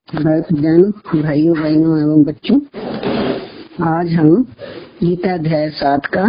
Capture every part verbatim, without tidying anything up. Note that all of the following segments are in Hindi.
भक्तजन, भाइयों बहनों एवं बच्चों, आज हम गीता अध्याय सात का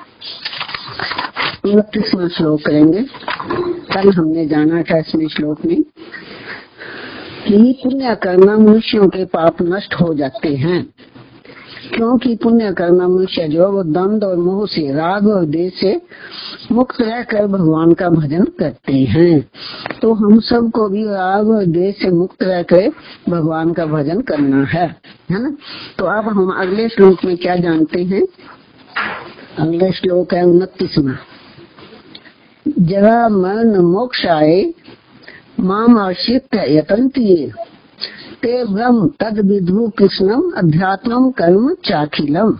उनतीसवां श्लोक करेंगे। कल हमने जाना था इसमें श्लोक में कि पुण्य करना मनुष्यों के पाप नष्ट हो जाते हैं, क्योंकि पुण्य करना मनुष्य जो वो द्वंद और मोह से, राग और देश से मुक्त रहकर भगवान का भजन करते हैं। तो हम सबको भी राग और देश से मुक्त रहकर भगवान का भजन करना है, है ना। तो अब हम अगले श्लोक में क्या जानते हैं। अगला श्लोक है उनतीसवां। जरा मरण मोक्षाय माम आश्रित यतन्ति ते ब्रह्म तद विदु कृष्णम अध्यात्मम कर्म चाखिलम।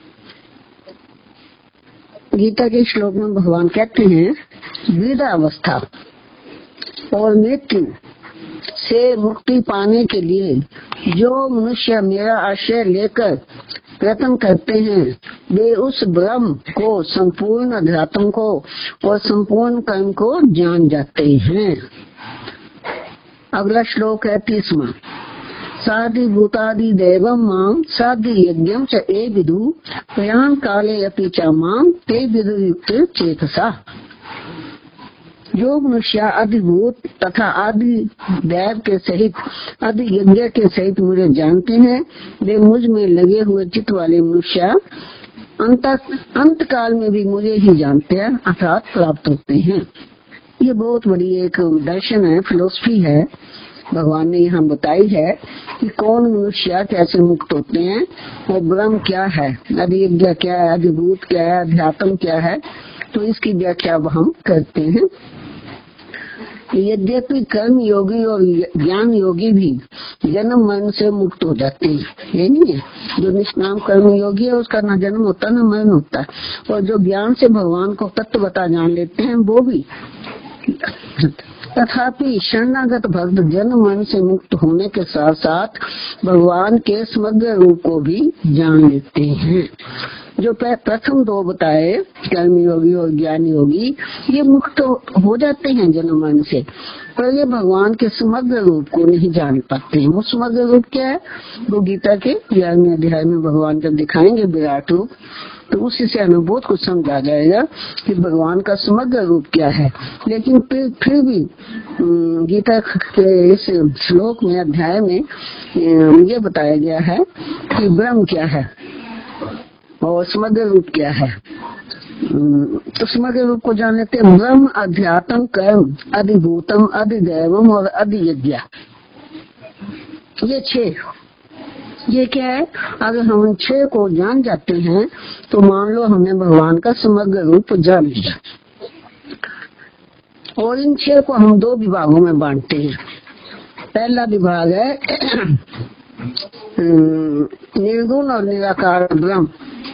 गीता के श्लोक में भगवान कहते हैं, वृद्धावस्था और मृत्यु से मुक्ति पाने के लिए जो मनुष्य मेरा आश्रय लेकर प्रयत्न करते हैं, वे उस ब्रह्म को, संपूर्ण अध्यात्म को और संपूर्ण कर्म को जान जाते हैं। अगला श्लोक है तीसवां। साधि भूतादि दैवम माम साधि यज्ञम च ए विदु प्रयाण काले अपि च माम ते विदु युक्त चेतसा। जो मनुष्य अधिभूत तथा आदि दैव के सहित, आदि यज्ञ के सहित मुझे जानते हैं, वे मुझ में लगे हुए चित्त वाले मनुष्य अंत अंत काल में भी मुझे ही जानते हैं, अर्थात प्राप्त होते हैं। ये बहुत बड़ी एक दर्शन है, फिलोसफी है, भगवान ने यहाँ बताई है कि कौन मनुष्य कैसे मुक्त होते हैं और ब्रह्म क्या है, अधियज्ञ क्या है, अधिभूत क्या है, अध्यात्म क्या है। तो इसकी व्याख्या अब हम करते हैं। यद्यपि कर्म योगी और ज्ञान योगी भी जन्म मरण से मुक्त हो जाते हैं, ये नहीं है। जो निष्काम कर्म योगी है उसका न जन्म होता न मरण होता है, और जो ज्ञान से भगवान को तत्व बता जान लेते हैं वो भी। तथापि शरणागत भक्त जन्म मरण से मुक्त होने के साथ साथ भगवान के समग्र रूप को भी जान लेते हैं। जो प्रथम दो बताए, कर्म योगी और ज्ञान योगी, ये मुक्त हो जाते हैं जन्म मरण से, पर ये भगवान के समग्र रूप को नहीं जान पाते हैं। वो समग्र रूप क्या है, वो गीता के ग्यारहवें अध्याय में भगवान जब दिखाएंगे विराट रूप, तो उससे हमें बहुत कुछ समझ आ जाएगा कि भगवान का समग्र रूप क्या है। लेकिन फिर फिर भी गीता के इस श्लोक में, अध्याय में ये बताया गया है कि ब्रह्म क्या है और समग्र रूप क्या है। तो समग्र रूप को जान लेते हैं। ब्रह्म, अध्यात्म, कर्म, अधिभूतम, अधिदैवम और अधियज्ञ, ये छह। ये क्या है, अगर हम छह को जान जाते हैं तो मान लो हमने भगवान का समग्र रूप जान लिया। और इन छह को हम दो विभागों में बांटते हैं। पहला विभाग है निर्गुण और निराकार ब्रह्म,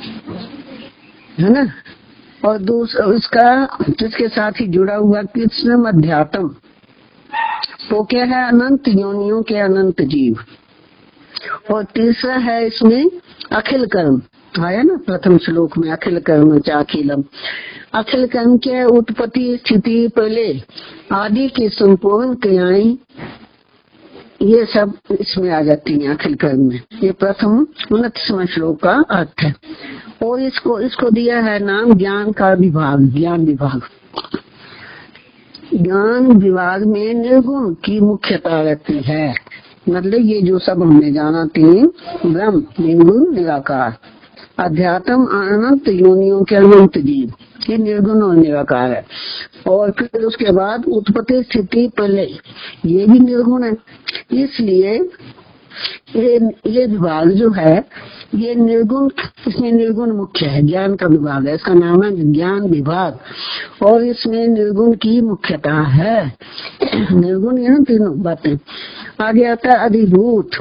है ना। और दूसरा इसका जिसके साथ ही जुड़ा हुआ कृष्ण अध्यात्म, तो क्या है, अनंत योनियों के अनंत जीव। और तीसरा है इसमें अखिल कर्म, आया ना प्रथम श्लोक में, अखिल कर्म चाखिलम। अखिल कर्म के उत्पत्ति, स्थिति, प्रलय आदि की संपूर्ण क्रियाएं, ये सब इसमें आ जाती हैं अखिल कर्म में। ये प्रथम उनतीसवां श्लोक का अर्थ है। और इसको इसको दिया है नाम ज्ञान का विभाग, ज्ञान विभाग। ज्ञान विभाग में निर्गुण की मुख्यता रहती है, मतलब ये जो सब हमने जाना, तीन ब्रह्म, निर्गुण, निराकार, अध्यात्म, अनंत योनियों के अनंत जीव, ये निर्गुण और निराकार है। और फिर उसके बाद उत्पत्ति, स्थिति, प्रलय, ये भी निर्गुण है। इसलिए ये ये विभाग जो है ये निर्गुण, इसमें निर्गुण मुख्य है, ज्ञान का विभाग है, इसका नाम है ज्ञान विभाग। और इसमें निर्गुण की मुख्यता है। निर्गुण ये ना तीनों बातें। आगे आता है अधिभूत,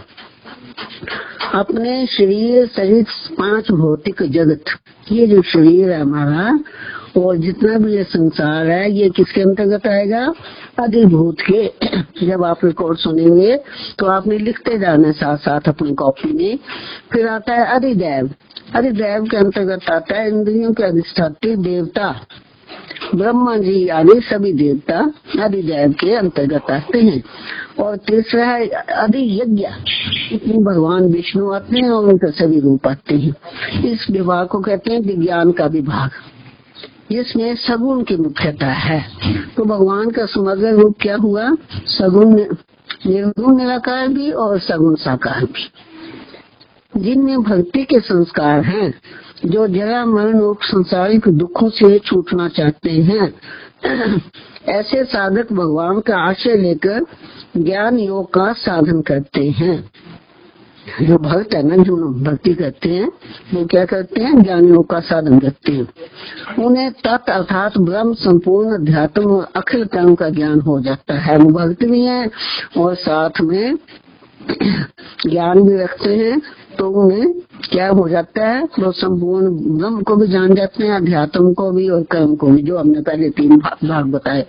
अपने शरीर सहित पांच भौतिक जगत, ये जो शरीर है हमारा और जितना भी ये संसार है, ये किसके अंतर्गत आएगा, अधिभूत के। जब आप रिकॉर्ड सुनेंगे तो आपने लिखते जाना साथ साथ अपनी कॉपी में। फिर आता है अधिदैव, अधिदैव के अंतर्गत आता है इंद्रियों के अधिष्ठात्री देवता, ब्रह्मा जी आदि सभी देवता अधिदैव के अंतर्गत आते हैं। और तीसरा है अधियज्ञ, इसमें भगवान विष्णु आते हैं और उनके सभी रूप आते हैं। इस विभाग को कहते हैं विज्ञान का विभाग, जिसमें सगुण की मुख्यता है। तो भगवान का समग्र रूप क्या हुआ? सगुण, निर्गुण निराकार भी और सगुण साकार भी, जिनमें भक्ति के संस्कार हैं। जो जरा मरण रूप संसारिक दुखों से छूटना चाहते हैं, ऐसे साधक भगवान का आश्रय लेकर ज्ञान योग का साधन करते हैं। जो भक्त है ना, जो भक्ति करते हैं, वो क्या करते हैं? ज्ञान योग का साधन करते हैं। उन्हें तत् अर्थात ब्रह्म, संपूर्ण अध्यात्म और अखिल कर्म का ज्ञान हो जाता है। वो भक्त भी है और साथ में ज्ञान भी रखते हैं। तो उन्हें क्या हो जाता है? वो संपूर्ण ब्रह्म को भी जान जाते हैं, अध्यात्म को भी और कर्म को भी, जो हमने पहले तीन भाग बताए,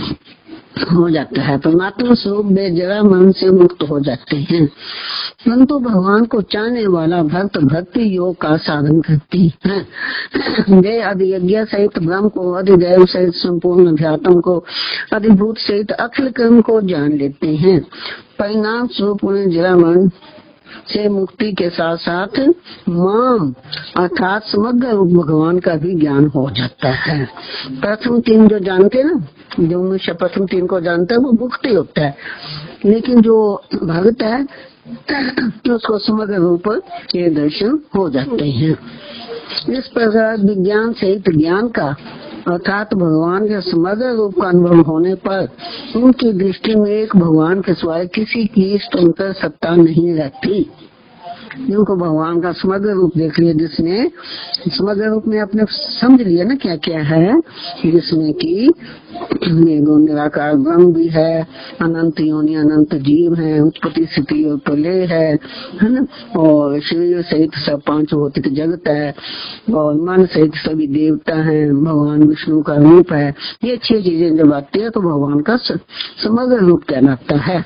हो जाता है। परमात्मा स्वरूप वे जरा मन से मुक्त हो जाते हैं। परंतु भगवान को चाहने वाला भक्त भक्ति योग का साधन करते हैं। वे अधियज्ञ सहित ब्रह्म को, अधिदैव सहित संपूर्ण अध्यात्म को, अधिभूत सहित अखिल कर्म को जान लेते हैं। परिणाम स्वरूप उन्हें जरा मन से मुक्ति के साथ साथ माम अर्थात समग्र रूप भगवान का भी ज्ञान हो जाता है। प्रथम तीन जो जानते हैं ना, जो मनुष्य प्रथम तीन को जानता है वो मुक्ति होता है, लेकिन जो भक्त है उसको समग्र रूप के दर्शन हो जाते हैं। इस प्रकार विज्ञान सहित ज्ञान का अर्थात भगवान के समग्र रूप का अनुभव होने पर उनकी दृष्टि में एक भगवान के सिवाय किसी की स्वतंत्र सत्ता नहीं रहती। जिनको भगवान का समग्र रूप देख लिया, जिसने समग्र रूप में अपने समझ लिया ना क्या क्या है, जिसमें कि निर्गुण निराकार ब्रह्म भी है, अनंत योनि अनंत जीव है, उत्पत्ति स्थिति और प्रलय है, है ना, और शरीर सहित सब पांच भौतिक जगत है, और मन सहित सभी देवता हैं, भगवान विष्णु का रूप है। ये छह चीजें जब आती है तो भगवान का समग्र रूप कहलाता है।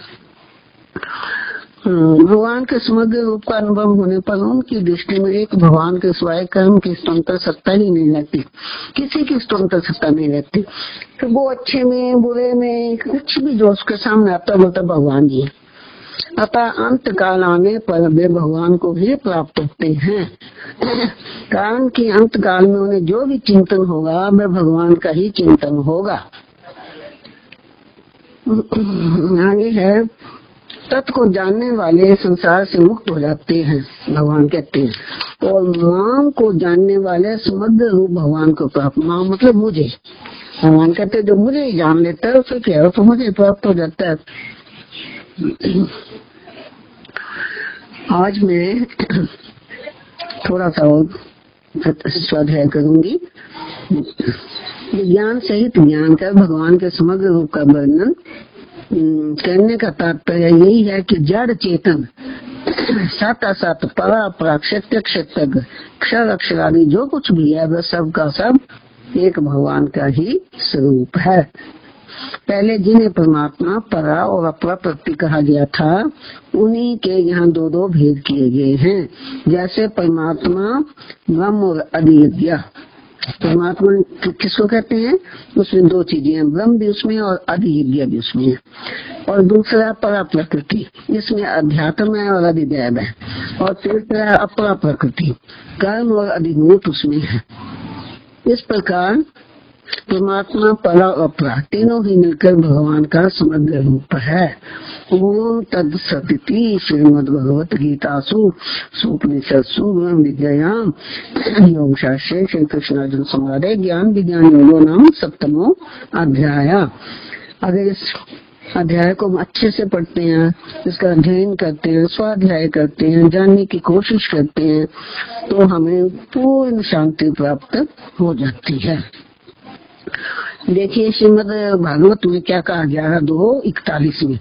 भगवान के समग्र रूप का अनुभव होने पर उनकी दृष्टि में एक भगवान के सिवाय कर्म की स्वतंत्र सत्ता ही नहीं रहती, किसी की स्वतंत्र सत्ता नहीं रहती। तो वो अच्छे में बुरे में कुछ भी जो उसके सामने आता बोलता भगवान जी। अतः अंत काल आने पर वे भगवान को ही प्राप्त होते हैं। कारण कि अंत काल में उन्हें जो भी चिंतन होगा वह भगवान का ही चिंतन होगा। आगे है, तत् को जानने वाले संसार से मुक्त हो जाते हैं, भगवान कहते हैं, और माम को जानने वाले समग्र रूप भगवान को प्राप्त। माम मतलब मुझे, भगवान कहते हैं जो मुझे ही जान लेता है उसे क्या, तो मुझे प्राप्त हो जाता है। आज मैं थोड़ा सा और स्वाध्याय करूंगी। विज्ञान सहित ज्ञान का भगवान के समग्र रूप का वर्णन करने का तात्पर्य यही है कि जड़ चेतन सत असत परा परा क्षत्य क्षत्रज्ञ क्षर अक्षर आदि जो कुछ भी है वह सब का सब एक भगवान का ही स्वरूप है। पहले जिन्हें परमात्मा परा और अपरा प्रति कहा गया था, उन्हीं के यहाँ दो दो भेद किए गए हैं। जैसे परमात्मा ब्रह्म और अधियज्ञ। परमात्मा किसको कहते हैं? उसमें दो चीजें हैं, ब्रह्म भी उसमें और अधियज्ञ भी उसमें है। और दूसरा परा प्रकृति, इसमें अध्यात्म है और अधिदैव है। और तीसरा अपरा प्रकृति, कर्म और अधिभूत उसमें है। इस प्रकार परमात्मा परा और अपरा तीनों ही मिलकर भगवान का समग्र रूप है। ओम तत्सदिति श्रीमद् भगवत गीतासु सुपनिषत्सु ब्रह्म विद्यायाम योग शास्त्रे श्री कृष्ण अर्जुन संवादे ज्ञान विज्ञान योगो नाम सप्तमो अध्याय। अगर इस अध्याय को हम अच्छे से पढ़ते हैं, इसका अध्ययन करते हैं, स्वाध्याय करते हैं, जानने की कोशिश करते हैं, तो हमें पूर्ण शांति प्राप्त हो जाती है। देखिए श्रीमद् भागवत में क्या कहा गया, दो इकतालीस में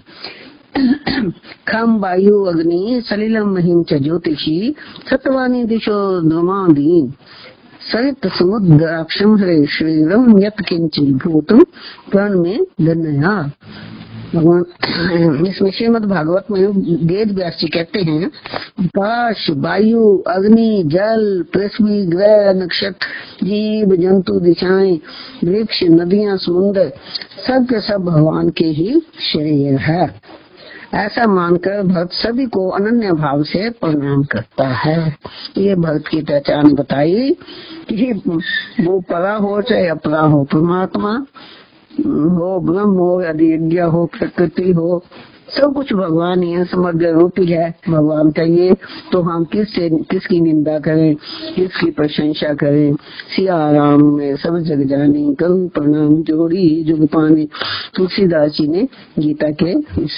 खम वायु अग्नि सलिलम महिम च ज्योतिषी सत्वानी दिशो ध्रुमादीन सरित समुद्राक्षम हरे श्रीरम यत किंचित भूतम प्रण में गणया। भगवान इसमें श्रीमद् भागवत में वेद व्यास जी कहते हैं, आकाश, वायु, अग्नि, जल, पृथ्वी, ग्रह, नक्षत्र, जीव जंतु, दिशाएं, वृक्ष, नदियां, समुद्र, सब के सब भगवान के ही शरीर है। ऐसा मानकर भक्त सभी को अनन्य भाव से प्रणाम करता है। ये भक्त की पहचान बताई कि वो परा हो चाहे अपरा हो, परमात्मा हो, ब्रह्म हो, यदि यज्ञ हो, प्रकृति हो, सब कुछ भगवान ही है, समग्र रूप ही है। भगवान चाहिए तो हम किस से किसकी निंदा करें, किसकी प्रशंसा करें। सिया राम में सब जग जानी, करूं प्रणाम जोड़ी जुग पानी। तुलसीदास जी ने गीता के इस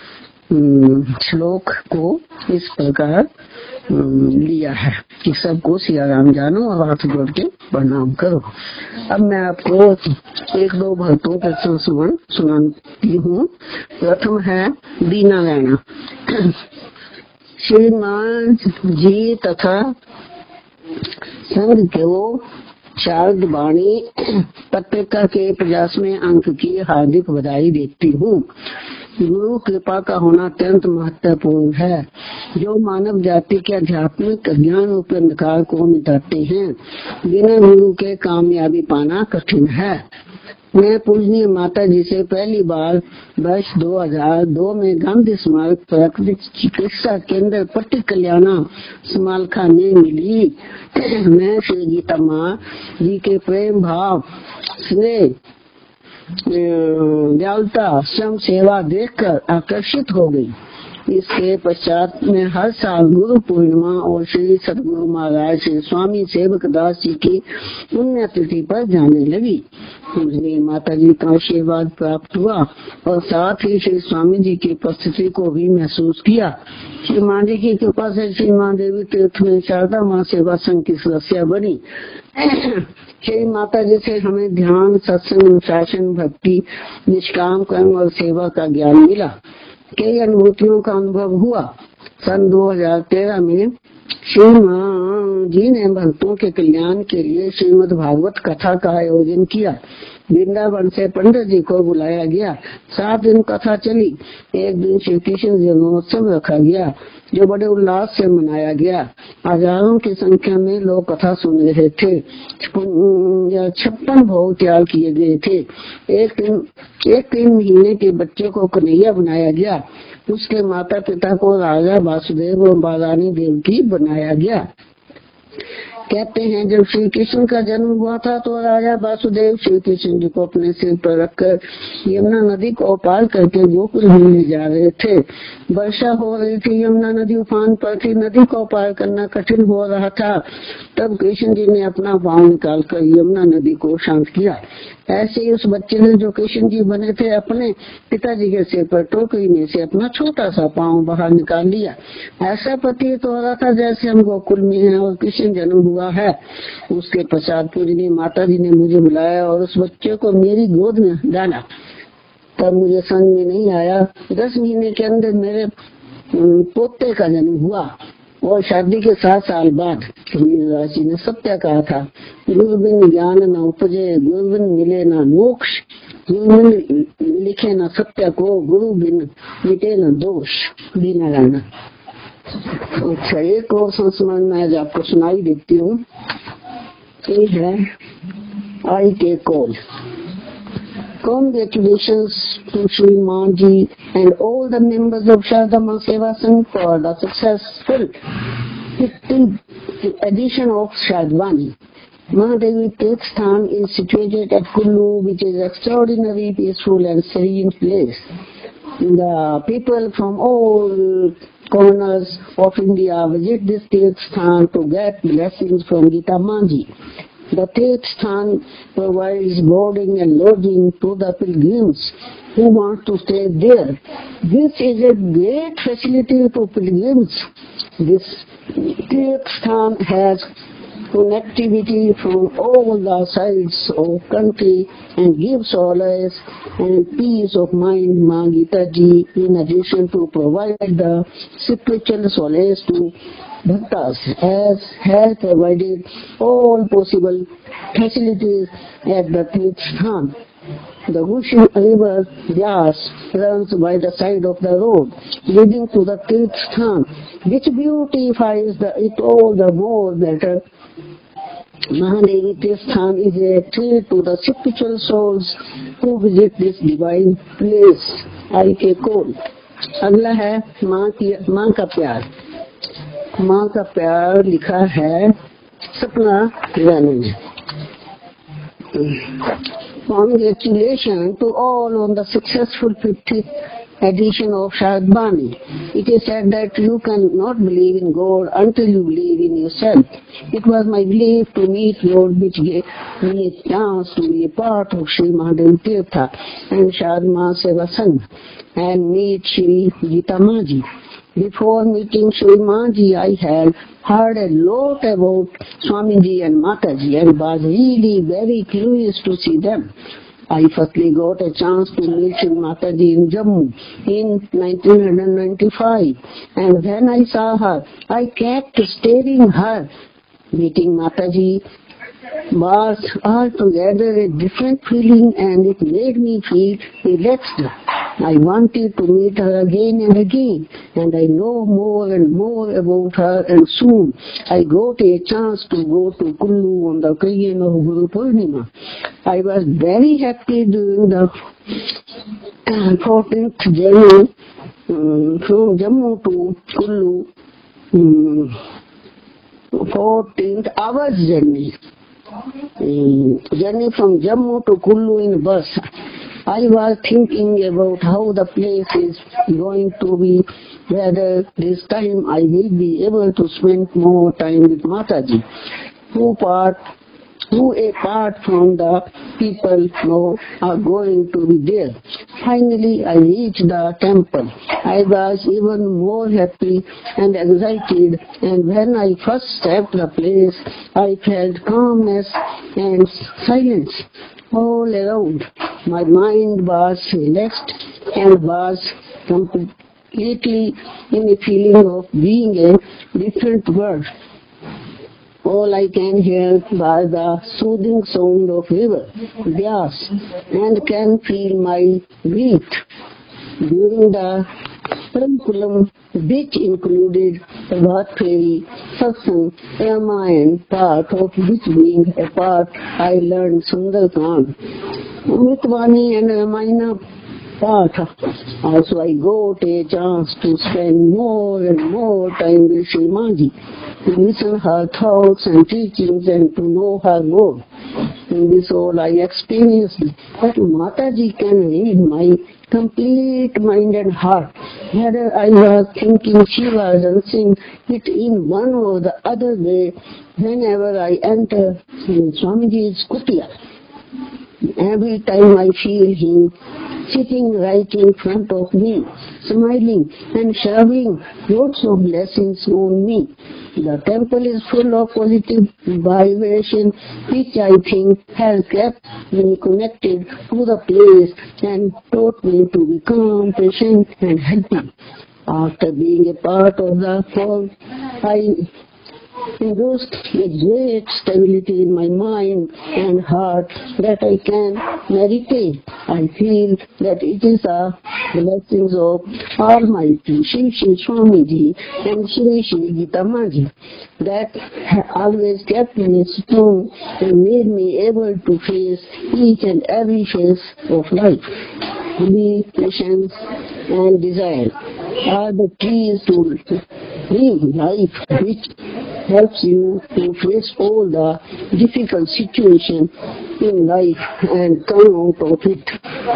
श्लोक को इस प्रकार लिया है कि सबको सिया राम जानो और हाथ जोड़ के प्रणाम करो। अब मैं आपको एक दो भक्तों के संस्मरण सुनाती हूँ। प्रथम है दीना राणा। श्रीमान जी तथा संघ के वो शारद वाणी पत्रिका के पचासवें अंक की हार्दिक बधाई देती हूँ। गुरु कृपा का होना अत्यंत महत्वपूर्ण है, जो मानव जाति के आध्यात्मिक ज्ञान रूपी अंधकार को मिटाते हैं। बिना गुरु के कामयाबी पाना कठिन है। मैं पूजनीय माता जी से पहली बार वर्ष दो हज़ार दो में गांधी स्मारक प्राकृतिक चिकित्सा केंद्र पट्टी कल्याणा समालखा में मिली। मैं श्री गीता माँ जी के प्रेम भाव, स्नेह, दयालुता, स्वयं सेवा देखकर आकर्षित हो गई। इसके पश्चात मैं हर साल गुरु पूर्णिमा और श्री सतगुरु महाराज श्री स्वामी सेवक दास जी की पुण्य तिथि पर जाने लगी। मुझे माता जी का आशीर्वाद प्राप्त हुआ और साथ ही श्री स्वामी जी की उपस्थिति को भी महसूस किया। श्री माँ जी की कृपा से श्री माँ देवी तीर्थ में शारदा माँ सेवा संघ की सदस्य बनी। श्री माता जी से हमें ध्यान, सत्संग, अनुशासन, भक्ति, निष्काम कर्म और सेवा का ज्ञान मिला। कई अनुभूतियों का अनुभव हुआ। सन दो हज़ार तेरह में श्री माँ जी ने भक्तों के कल्याण के लिए श्रीमद् भागवत कथा का आयोजन किया। वृंदावन से पंडित जी को बुलाया गया। सात दिन कथा चली। एक दिन श्री कृष्ण जन्मोत्सव रखा गया, जो बड़े उल्लास से मनाया गया। हजारों की संख्या में लोग कथा सुन रहे थे। छप्पन भोग तैयार किए गए थे। एक दिन एक तीन महीने के बच्चे को कन्हैया बनाया गया। उसके माता पिता को राजा वासुदेव और बालानी देवकी बनाया गया। कहते हैं जब श्री कृष्ण का जन्म हुआ था तो राजा वासुदेव श्री कृष्ण जी को अपने सिर पर रखकर यमुना नदी को पार करके गोकुल में ले जा रहे थे। वर्षा हो रही थी, यमुना नदी उफान पर थी, नदी को पार करना कठिन हो रहा था। तब कृष्ण जी ने अपना पाँव निकालकर यमुना नदी को शांत किया। ऐसे ही उस बच्चे ने, जो कृष्ण जी बने थे, अपने पिताजी के सिर पर टोकरी में से अपना छोटा सा पाँव बाहर निकाल लिया। ऐसा प्रतीत हो रहा था जैसे हम गोकुल में हैं और कृष्ण जन्म हुआ है। उसके पश्चात पूजनीय माता जी ने मुझे बुलाया और उस बच्चे को मेरी गोद में डाला। तब मुझे समझ में नहीं आया। दस महीने के अंदर मेरे पोते का जन्म हुआ और शादी के सात साल बाद कबीरदास जी ने सत्य कहा था, गुरु बिन ज्ञान न उपजे, गुरु बिन मिले न मोक्ष, गुरु बिन लिखे न सत्य को, गुरु बिन मिटे न दोष। दीना राणा। अच्छा, एक और संस्मरण मैं आपको सुनाई देती हूँ। ये है आई टेक call. Congratulations to Shri Manji and all the members of Shardama Seva Sangh for the successful fifteenth edition of Shardwani. Mahadevi Tirth Sthan is situated at Kullu, which is extraordinary, peaceful and serene place. The people from all corners of India visit this Tirth Sthan to get blessings from Gita Manji. The Tirth Sthan provides boarding and lodging to the pilgrims who want to stay there. This is a great facility to pilgrims. This Tirth Sthan has connectivity from all the sides of country and gives solace and peace of mind. Ma Gita Ji, in addition to provide the spiritual solace to Bhaktas, has, has provided all possible facilities at the Tirth Sthan. The Gushing river Vyas runs by the side of the road, leading to the Tirth Sthan, which beautifies the, it all the more better. Mahadevi Tirth Sthan is a treat to the spiritual souls who visit this divine place. आई के कोल। अगला है माँ की माँ का प्यार। माँ का प्यार लिखा है सपना रानी ने। Congratulations to all on the successful fiftieth edition of Shahid Bani. It is said that you cannot believe in God until you believe in yourself. It was my belief to meet Lord which gave me a chance to be a part of Sri Mahadev Tirtha and Shahid Mahaseva Sangh and meet Shri Gita Maji. Before meeting Shri Maji, I had heard a lot about Swamiji and Mataji and was really very curious to see them. I firstly got a chance to meet Shri Mataji in Jammu in nineteen ninety-five, and when I saw her, I kept staring her. Meeting Mataji was altogether a different feeling, and it made me feel relaxed. I wanted to meet her again and again, and I know more and more about her, and soon I got a chance to go to Kullu on the occasion of Guru Purnima. I was very happy during the fourteenth journey um, from Jammu to Kullu, um, fourteenth hours journey. Um, journey from Jammu to Kullu in bus. I was thinking about how the place is going to be, whether this time I will be able to spend more time with Mataji, who part, who apart from the people now are going to be there. Finally, I reached the temple. I was even more happy and excited, and when I first stepped the place, I felt calmness and silence all around. My mind was relaxed and was completely in a feeling of being a different world. All I can hear was the soothing sound of river, Vyas, and can feel my breath. During the Paramkulam, which included the Bhat Fairy, Satsang, Ramayan, part of which being a part I learned Sundarkand, Amritvani and Ramayana part. Also I got a chance to spend more and more time with Shri Maji, to listen her thoughts and teachings and to know her more. In this all I experienced that Mataji can read my complete mind and heart. Whether I was thinking she was answering it in one or the other way whenever I enter Swamiji's kutia. Every time I feel him sitting right in front of me, smiling and showering lots of blessings on me. The temple is full of positive vibration, which I think has kept me connected to the place and taught me to be calm, patient and happy. After being a part of the whole, I induced a great stability in my mind and heart that I can meditate. I feel that it is the blessings of Almighty Shri Shri Swamiji and Shri Shri Gita Maji that always kept me strong and made me able to face each and every phase of life. Belief, patience and desire are the keys to live life, which helps you to face all the difficult situations in life and come out of it.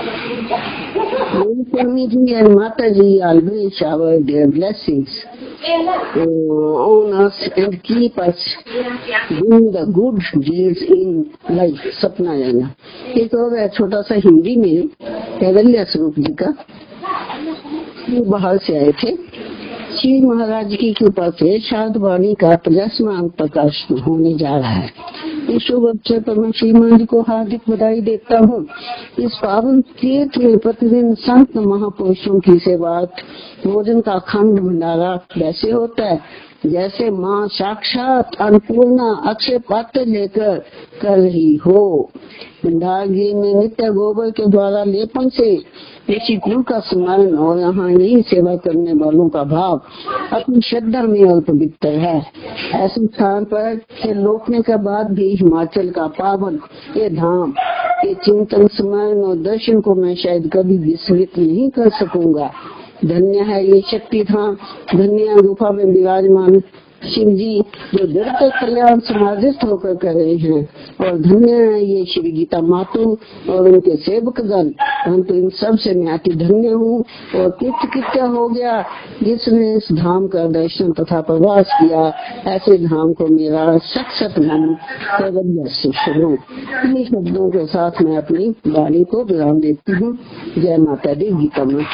Swamiji and Mataji always shower their blessings uh, on us and keep us doing the good deeds in life. सपना जाना एक और है छोटा सा हिंदी में कैवल्य स्वरूप जी का, वो बाहर से आए थे। श्री महाराज की कृपा से शारद वाणी का पचासवां प्रकाश होने जा रहा है। इस शुभ अवसर पर मैं श्री महाराज को हार्दिक बधाई देता हूँ। इस पावन तीर्थ में प्रतिदिन संत महापुरुषों की सेवा, भोजन का अखंड भंडारा वैसे होता है जैसे माँ साक्षात अन्नपूर्णा अक्षय पात्र लेकर कर रही हो। पिंडागी में नित्य गोबर के द्वारा लेपन से ऋषि कुल का स्मरण और यहाँ यही सेवा करने वालों का भाव अपनी श्रद्धा में और पवित्र है। ऐसे स्थान पर से लौटने के बाद भी हिमाचल का पावन ये धाम ये चिंतन स्मरण और दर्शन को मैं शायद कभी विस्मृत नहीं कर सकूंगा। धन्य है ये शक्ति धाम, धन्य गुफा में विराजमान शिव जी जो निरंतर कल्याण समाधिस्थ होकर कर रहे हैं, और धन्य है ये श्री गीता मातु और उनके सेवकगण। परंतु इन सब से मैं अति धन्य हूँ और कृत्य कृत्य हो गया जिसने इस धाम का दर्शन तथा प्रवास किया। ऐसे धाम को मेरा सत सत मन से सुनो। इन्हीं शब्दों के साथ मैं अपनी वाणी को विराम देती हूँ। जय माता दी। गीता माता।